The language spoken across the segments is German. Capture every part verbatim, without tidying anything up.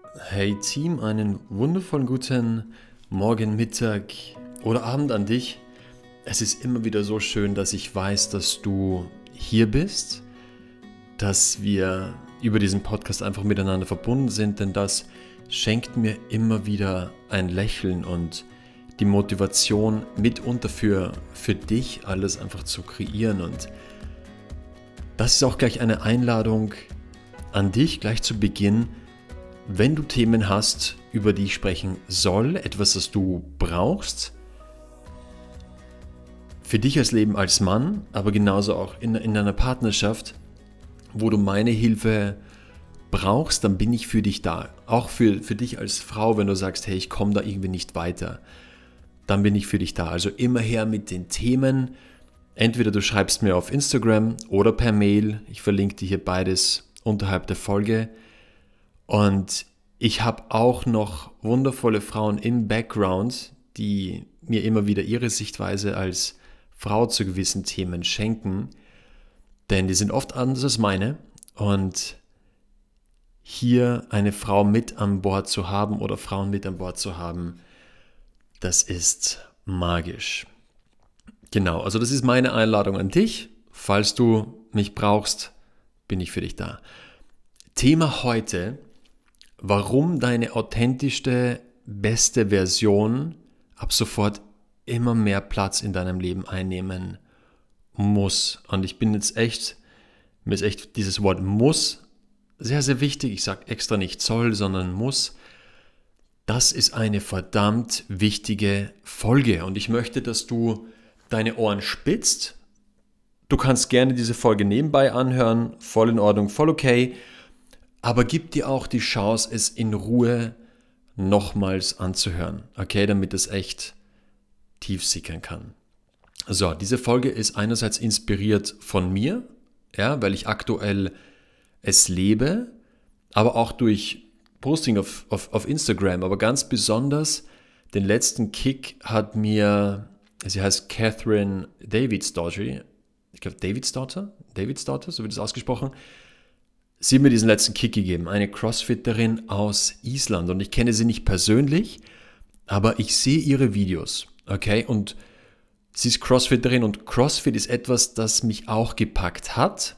Hey Team, einen wundervollen guten Morgen, Mittag oder Abend an dich. Es ist immer wieder so schön, dass ich weiß, dass du hier bist, dass wir über diesen Podcast einfach miteinander verbunden sind, denn das schenkt mir immer wieder ein Lächeln und die Motivation mitunter für, für dich alles einfach zu kreieren. Und das ist auch gleich eine Einladung an dich, gleich zu Beginn. Wenn du Themen hast, über die ich sprechen soll, etwas, das du brauchst, für dich als Leben als Mann, aber genauso auch in, in einer Partnerschaft, wo du meine Hilfe brauchst, dann bin ich für dich da. Auch für, für dich als Frau, wenn du sagst, hey, ich komme da irgendwie nicht weiter, dann bin ich für dich da. Also immer her mit den Themen. Entweder du schreibst mir auf Instagram oder per Mail. Ich verlinke dir hier beides unterhalb der Folge. Und ich habe auch noch wundervolle Frauen im Background, die mir immer wieder ihre Sichtweise als Frau zu gewissen Themen schenken, denn die sind oft anders als meine. Und hier eine Frau mit an Bord zu haben oder Frauen mit an Bord zu haben, das ist magisch. Genau, also das ist meine Einladung an dich. Falls du mich brauchst, bin ich für dich da. Thema heute: Warum deine authentischste, beste Version ab sofort immer mehr Platz in deinem Leben einnehmen muss. Und ich bin jetzt echt, mir ist echt dieses Wort muss sehr, sehr wichtig. Ich sage extra nicht soll, sondern muss. Das ist eine verdammt wichtige Folge. Und ich möchte, dass du deine Ohren spitzt. Du kannst gerne diese Folge nebenbei anhören. Voll in Ordnung, voll okay. Aber gib dir auch die Chance, es in Ruhe nochmals anzuhören, okay, damit es echt tief sickern kann. So, diese Folge ist einerseits inspiriert von mir, ja, weil ich aktuell es lebe, aber auch durch Posting auf, auf, auf Instagram, aber ganz besonders den letzten Kick hat mir, sie heißt Catherine Davidsdottir, ich glaube Davidsdottir, Davidsdottir, so wird es ausgesprochen. Sie hat mir diesen letzten Kick gegeben, eine Crossfitterin aus Island, und ich kenne sie nicht persönlich, aber ich sehe ihre Videos, okay, und sie ist Crossfitterin und Crossfit ist etwas, das mich auch gepackt hat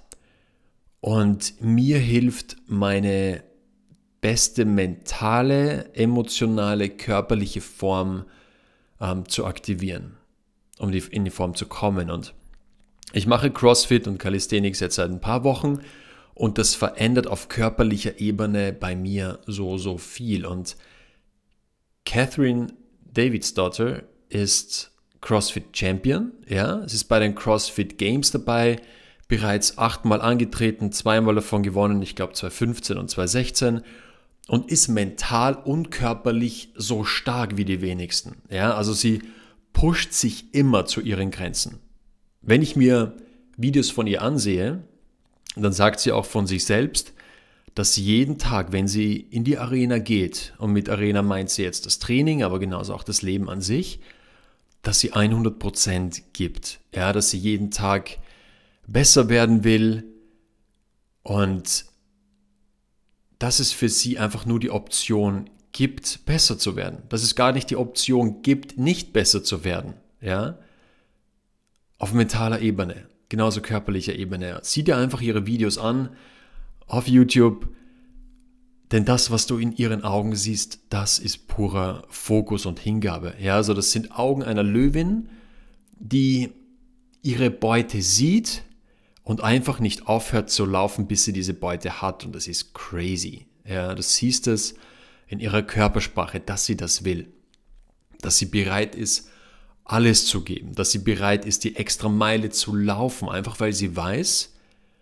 und mir hilft, meine beste mentale, emotionale, körperliche Form ähm, zu aktivieren, um die, in die Form zu kommen. Und ich mache Crossfit und Calisthenics jetzt seit ein paar Wochen. Und das verändert auf körperlicher Ebene bei mir so, so viel. Und Catherine Davidsdottir ist CrossFit Champion. Ja, sie ist bei den CrossFit Games dabei, bereits achtmal angetreten, zweimal davon gewonnen, ich glaube zwanzig fünfzehn und zwanzig sechzehn. Und ist mental und körperlich so stark wie die wenigsten. Ja, also sie pusht sich immer zu ihren Grenzen. Wenn ich mir Videos von ihr ansehe, dann sagt sie auch von sich selbst, dass sie jeden Tag, wenn sie in die Arena geht, und mit Arena meint sie jetzt das Training, aber genauso auch das Leben an sich, dass sie hundert Prozent gibt. Ja, dass sie jeden Tag besser werden will und dass es für sie einfach nur die Option gibt, besser zu werden. Dass es gar nicht die Option gibt, nicht besser zu werden. Ja, auf mentaler Ebene. Genauso körperlicher Ebene. Sieh dir einfach ihre Videos an auf YouTube, denn das, was du in ihren Augen siehst, das ist purer Fokus und Hingabe. Ja, also das sind Augen einer Löwin, die ihre Beute sieht und einfach nicht aufhört zu laufen, bis sie diese Beute hat, und das ist crazy. Ja, du siehst es in ihrer Körpersprache, dass sie das will, dass sie bereit ist, alles zu geben, dass sie bereit ist, die extra Meile zu laufen, einfach weil sie weiß,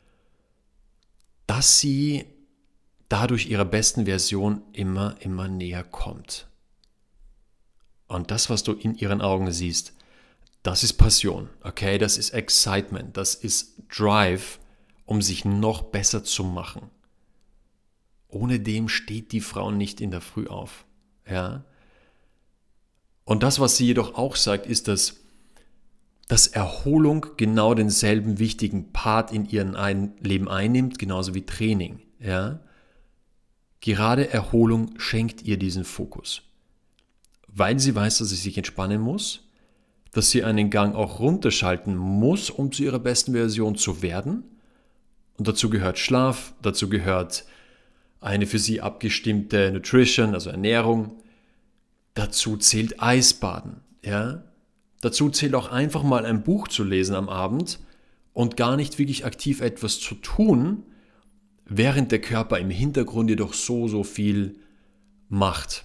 dass sie dadurch ihrer besten Version immer, immer näher kommt. Und das, was du in ihren Augen siehst, das ist Passion, okay, das ist Excitement, das ist Drive, um sich noch besser zu machen. Ohne dem steht die Frau nicht in der Früh auf, ja. Und das, was sie jedoch auch sagt, ist, dass, dass Erholung genau denselben wichtigen Part in ihrem Leben einnimmt, genauso wie Training. Ja? Gerade Erholung schenkt ihr diesen Fokus, weil sie weiß, dass sie sich entspannen muss, dass sie einen Gang auch runterschalten muss, um zu ihrer besten Version zu werden. Und dazu gehört Schlaf, dazu gehört eine für sie abgestimmte Nutrition, also Ernährung. Dazu zählt Eisbaden. Ja? Dazu zählt auch einfach mal ein Buch zu lesen am Abend und gar nicht wirklich aktiv etwas zu tun, während der Körper im Hintergrund jedoch so, so viel macht.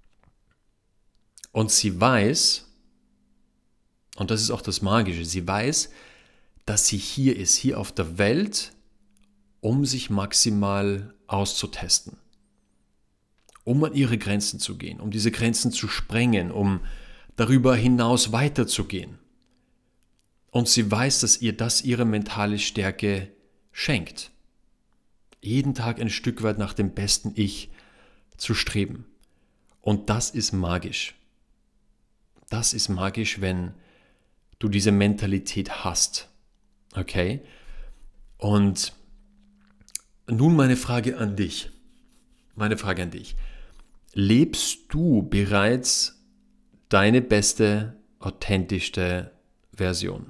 Und sie weiß, und das ist auch das Magische, sie weiß, dass sie hier ist, hier auf der Welt, um sich maximal auszutesten, um an ihre Grenzen zu gehen, um diese Grenzen zu sprengen, um darüber hinaus weiterzugehen. Und sie weiß, dass ihr das ihre mentale Stärke schenkt. Jeden Tag ein Stück weit nach dem besten Ich zu streben. Und das ist magisch. Das ist magisch, wenn du diese Mentalität hast. Okay? Und nun meine Frage an dich. Meine Frage an dich. Lebst du bereits deine beste, authentischste Version?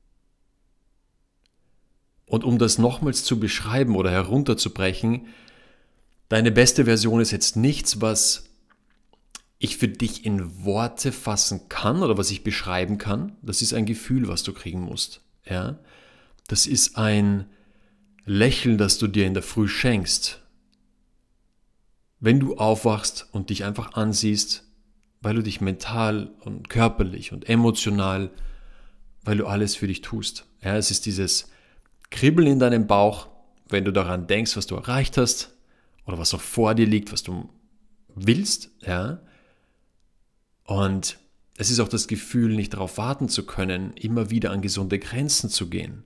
Und um das nochmals zu beschreiben oder herunterzubrechen, deine beste Version ist jetzt nichts, was ich für dich in Worte fassen kann oder was ich beschreiben kann. Das ist ein Gefühl, was du kriegen musst. Ja? Das ist ein Lächeln, das du dir in der Früh schenkst. Wenn du aufwachst und dich einfach ansiehst, weil du dich mental und körperlich und emotional, weil du alles für dich tust. Ja, es ist dieses Kribbeln in deinem Bauch, wenn du daran denkst, was du erreicht hast oder was noch vor dir liegt, was du willst. Ja. Und es ist auch das Gefühl, nicht darauf warten zu können, immer wieder an gesunde Grenzen zu gehen.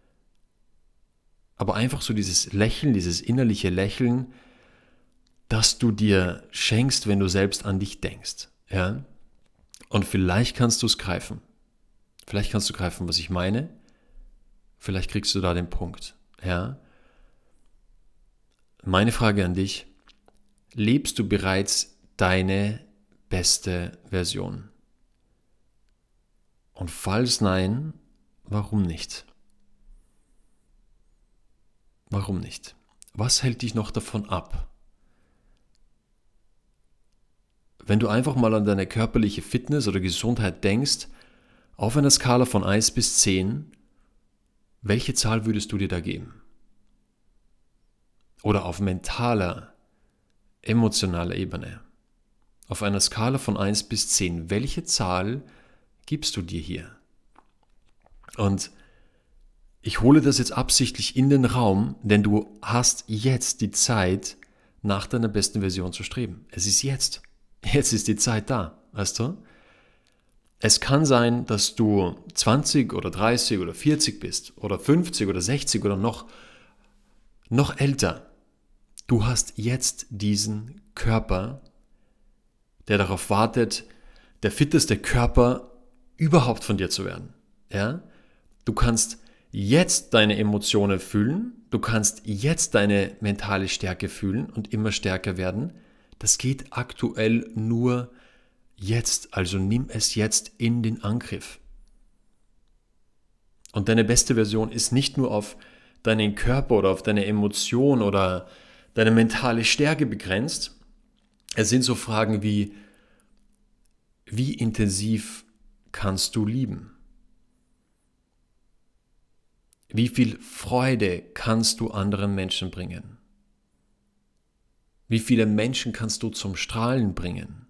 Aber einfach so dieses Lächeln, dieses innerliche Lächeln, das du dir schenkst, wenn du selbst an dich denkst. Ja? Und vielleicht kannst du es greifen. Vielleicht kannst du greifen, was ich meine. Vielleicht kriegst du da den Punkt. Ja? Meine Frage an dich, lebst du bereits deine beste Version? Und falls nein, warum nicht? Warum nicht? Was hält dich noch davon ab? Wenn du einfach mal an deine körperliche Fitness oder Gesundheit denkst, auf einer Skala von eins bis zehn, welche Zahl würdest du dir da geben? Oder auf mentaler, emotionaler Ebene, auf einer Skala von eins bis zehn, welche Zahl gibst du dir hier? Und ich hole das jetzt absichtlich in den Raum, denn du hast jetzt die Zeit, nach deiner besten Version zu streben. Es ist jetzt. Jetzt ist die Zeit da, weißt du? Es kann sein, dass du zwanzig oder dreißig oder vierzig bist oder fünfzig oder sechzig oder noch, noch älter. Du hast jetzt diesen Körper, der darauf wartet, der fitteste Körper überhaupt von dir zu werden. Ja? Du kannst jetzt deine Emotionen fühlen, du kannst jetzt deine mentale Stärke fühlen und immer stärker werden. Das geht aktuell nur jetzt, also nimm es jetzt in den Angriff. Und deine beste Version ist nicht nur auf deinen Körper oder auf deine Emotion oder deine mentale Stärke begrenzt. Es sind so Fragen wie, wie intensiv kannst du lieben? Wie viel Freude kannst du anderen Menschen bringen? Wie viele Menschen kannst du zum Strahlen bringen?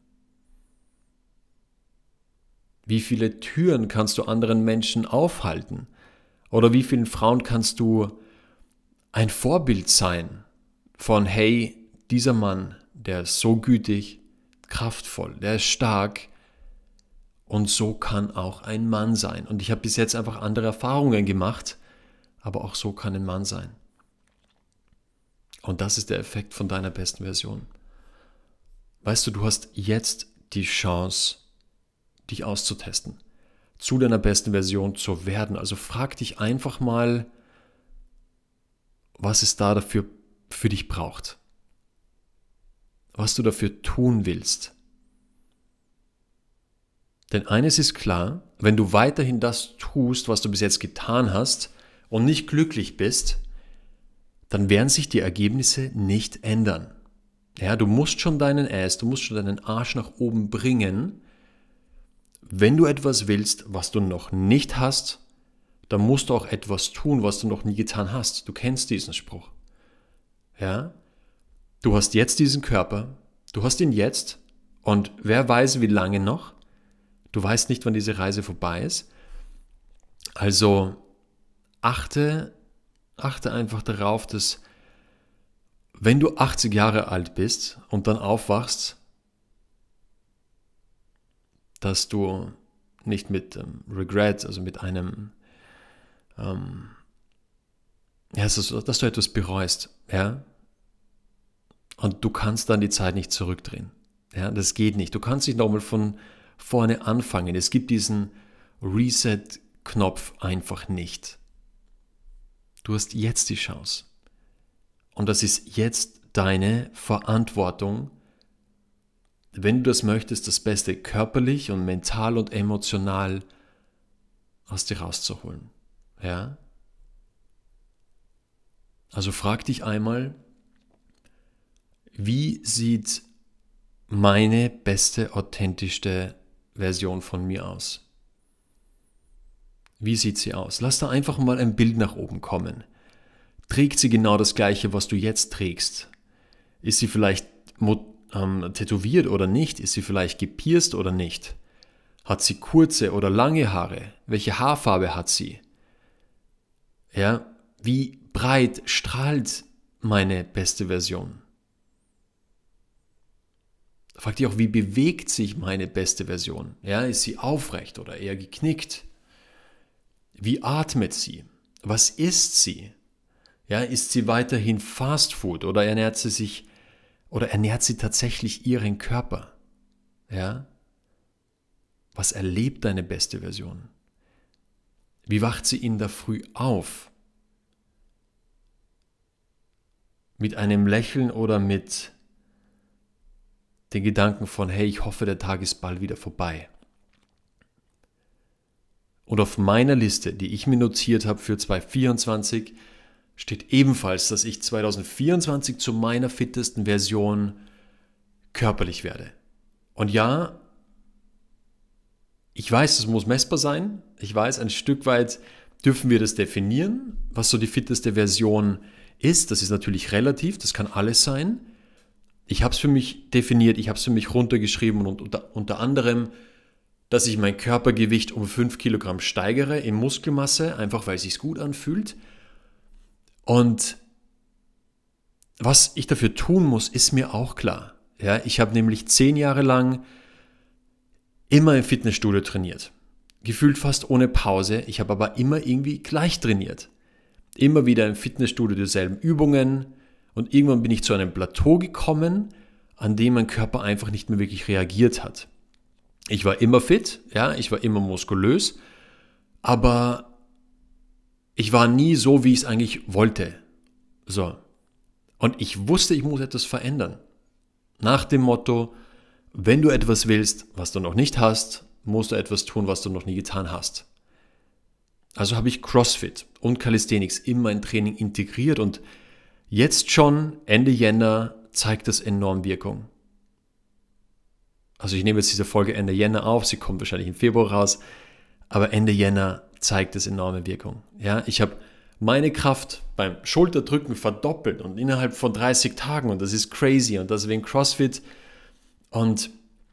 Wie viele Türen kannst du anderen Menschen aufhalten? Oder wie vielen Frauen kannst du ein Vorbild sein von, hey, dieser Mann, der ist so gütig, kraftvoll, der ist stark und so kann auch ein Mann sein. Und ich habe bis jetzt einfach andere Erfahrungen gemacht, aber auch so kann ein Mann sein. Und das ist der Effekt von deiner besten Version. Weißt du, du hast jetzt die Chance, dich auszutesten, zu deiner besten Version zu werden. Also frag dich einfach mal, was es da dafür für dich braucht. was du dafür tun willst. Denn eines ist klar, wenn du weiterhin das tust, was du bis jetzt getan hast und nicht glücklich bist, dann werden sich die Ergebnisse nicht ändern. Ja, du musst schon deinen Ass, du musst schon deinen Arsch nach oben bringen. Wenn du etwas willst, was du noch nicht hast, dann musst du auch etwas tun, was du noch nie getan hast. Du kennst diesen Spruch. Ja? Du hast jetzt diesen Körper, du hast ihn jetzt und wer weiß, wie lange noch. Du weißt nicht, wann diese Reise vorbei ist. Also achte, achte einfach darauf, dass wenn du achtzig Jahre alt bist und dann aufwachst, dass du nicht mit ähm, Regret, also mit einem, ähm, ja, dass du etwas bereust, ja, und du kannst dann die Zeit nicht zurückdrehen, ja, das geht nicht. Du kannst nicht nochmal von vorne anfangen. Es gibt diesen Reset-Knopf einfach nicht. Du hast jetzt die Chance. Und das ist jetzt deine Verantwortung, wenn du das möchtest, das Beste körperlich und mental und emotional aus dir rauszuholen. Ja? Also frag dich einmal, wie sieht meine beste, authentischste Version von mir aus? Wie sieht sie aus? Lass da einfach mal ein Bild nach oben kommen. Trägt sie genau das Gleiche, was du jetzt trägst? Ist sie vielleicht ähm, tätowiert oder nicht? Ist sie vielleicht gepierst oder nicht? Hat sie kurze oder lange Haare? Welche Haarfarbe hat sie? Ja, wie breit strahlt meine beste Version? Frag dich auch, wie bewegt sich meine beste Version? Ja, ist sie aufrecht oder eher geknickt? Wie atmet sie? Was isst sie? Ja, isst sie weiterhin Fast Food oder ernährt sie sich oder ernährt sie tatsächlich ihren Körper? Ja? Was erlebt deine beste Version? Wie wacht sie in der Früh auf? Mit einem Lächeln oder mit den Gedanken von, hey, ich hoffe, der Tag ist bald wieder vorbei. Und auf meiner Liste, die ich mir notiert habe für zwanzig vierundzwanzig, steht ebenfalls, dass ich zwanzig vierundzwanzig zu meiner fittesten Version körperlich werde. Und ja, ich weiß, es muss messbar sein. Ich weiß, ein Stück weit dürfen wir das definieren, was so die fitteste Version ist. Das ist natürlich relativ, das kann alles sein. Ich habe es für mich definiert, ich habe es für mich runtergeschrieben und unter, unter anderem, dass ich mein Körpergewicht um fünf Kilogramm steigere in Muskelmasse, einfach weil es sich gut anfühlt. Und was ich dafür tun muss, ist mir auch klar. Ja, ich habe nämlich zehn Jahre lang immer im Fitnessstudio trainiert. Gefühlt fast ohne Pause. Ich habe aber immer irgendwie gleich trainiert. Immer wieder im Fitnessstudio dieselben Übungen. Und irgendwann bin ich zu einem Plateau gekommen, an dem mein Körper einfach nicht mehr wirklich reagiert hat. Ich war immer fit, ja, ich war immer muskulös, aber ich war nie so, wie ich es eigentlich wollte. So. Und ich wusste, ich muss etwas verändern. Nach dem Motto, wenn du etwas willst, was du noch nicht hast, musst du etwas tun, was du noch nie getan hast. Also habe ich CrossFit und Calisthenics in mein Training integriert und jetzt schon, Ende Jänner, zeigt das enorm Wirkung. Also ich nehme jetzt diese Folge Ende Jänner auf, sie kommt wahrscheinlich im Februar raus, aber Ende Jänner zeigt es enorme Wirkung. Ja, ich habe meine Kraft beim Schulterdrücken verdoppelt und innerhalb von dreißig Tagen und das ist crazy und das wegen CrossFit und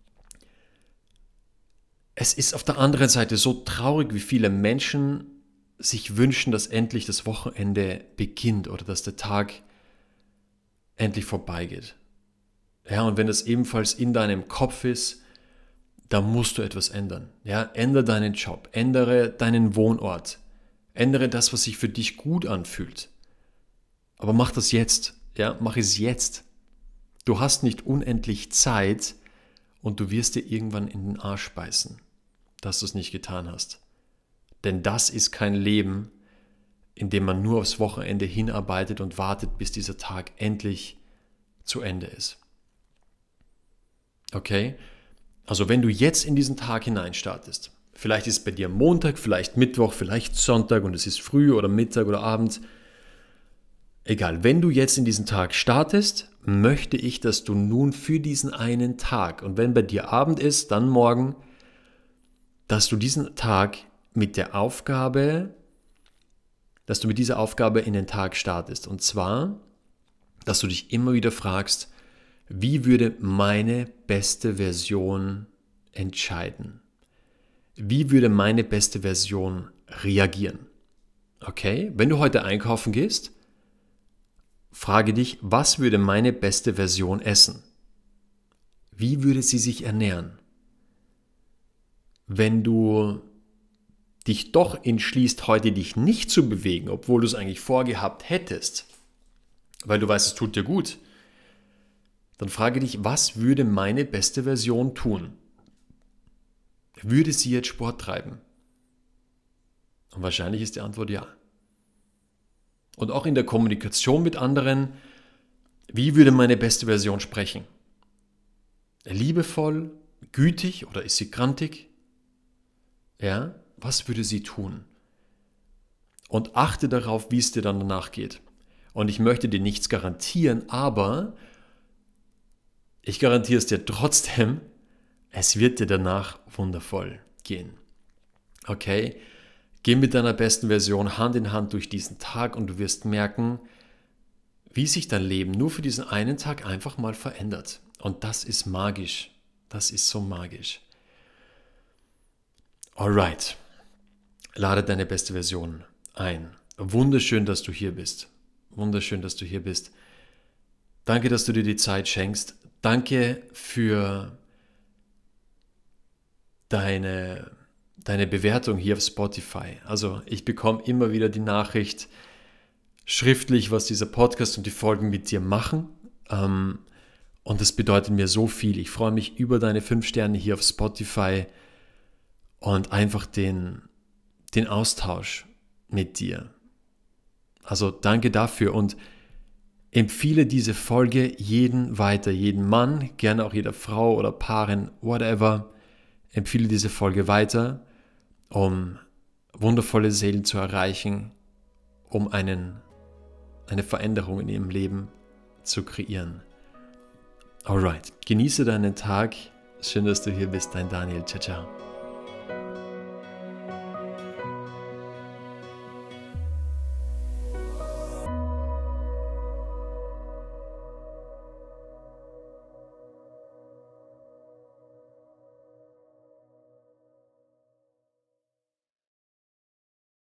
es ist auf der anderen Seite so traurig, wie viele Menschen sich wünschen, dass endlich das Wochenende beginnt oder dass der Tag endlich vorbeigeht. Ja, und wenn das ebenfalls in deinem Kopf ist, dann musst du etwas ändern. Ja, ändere deinen Job, ändere deinen Wohnort, ändere das, was sich für dich gut anfühlt. Aber mach das jetzt. Ja, mach es jetzt. Du hast nicht unendlich Zeit und du wirst dir irgendwann in den Arsch beißen, dass du es nicht getan hast. Denn das ist kein Leben, in dem man nur aufs Wochenende hinarbeitet und wartet, bis dieser Tag endlich zu Ende ist. Okay? Also wenn du jetzt in diesen Tag hineinstartest, vielleicht ist es bei dir Montag, vielleicht Mittwoch, vielleicht Sonntag und es ist früh oder Mittag oder Abend. Egal, wenn du jetzt in diesen Tag startest, möchte ich, dass du nun für diesen einen Tag, und wenn bei dir Abend ist, dann morgen, dass du diesen Tag mit der Aufgabe, dass du mit dieser Aufgabe in den Tag startest. Und zwar, dass du dich immer wieder fragst, wie würde meine beste Version entscheiden? Wie würde meine beste Version reagieren? Okay, wenn du heute einkaufen gehst, frage dich, was würde meine beste Version essen? Wie würde sie sich ernähren? Wenn du dich doch entschließt, heute dich nicht zu bewegen, obwohl du es eigentlich vorgehabt hättest, weil du weißt, es tut dir gut, dann frage dich, was würde meine beste Version tun? Würde sie jetzt Sport treiben? Und wahrscheinlich ist die Antwort ja. Und auch in der Kommunikation mit anderen, wie würde meine beste Version sprechen? Liebevoll, gütig oder ist sie grantig? Ja, was würde sie tun? Und achte darauf, wie es dir dann danach geht. Und ich möchte dir nichts garantieren, aber ich garantiere es dir trotzdem, es wird dir danach wundervoll gehen. Okay? Geh mit deiner besten Version Hand in Hand durch diesen Tag und du wirst merken, wie sich dein Leben nur für diesen einen Tag einfach mal verändert. Und das ist magisch. Das ist so magisch. Alright. Lade deine beste Version ein. Wunderschön, dass du hier bist. Wunderschön, dass du hier bist. Danke, dass du dir die Zeit schenkst. Danke für deine, deine Bewertung hier auf Spotify. Also ich bekomme immer wieder die Nachricht schriftlich, was dieser Podcast und die Folgen mit dir machen. Ähm, und das bedeutet mir so viel. Ich freue mich über deine fünf Sterne hier auf Spotify und einfach den, den Austausch mit dir. Also danke dafür und empfehle diese Folge jeden weiter, jeden Mann, gerne auch jeder Frau oder Paarin, whatever. Empfehle diese Folge weiter, um wundervolle Seelen zu erreichen, um einen, eine Veränderung in ihrem Leben zu kreieren. Alright, genieße deinen Tag. Schön, dass du hier bist, dein Daniel. Ciao, ciao.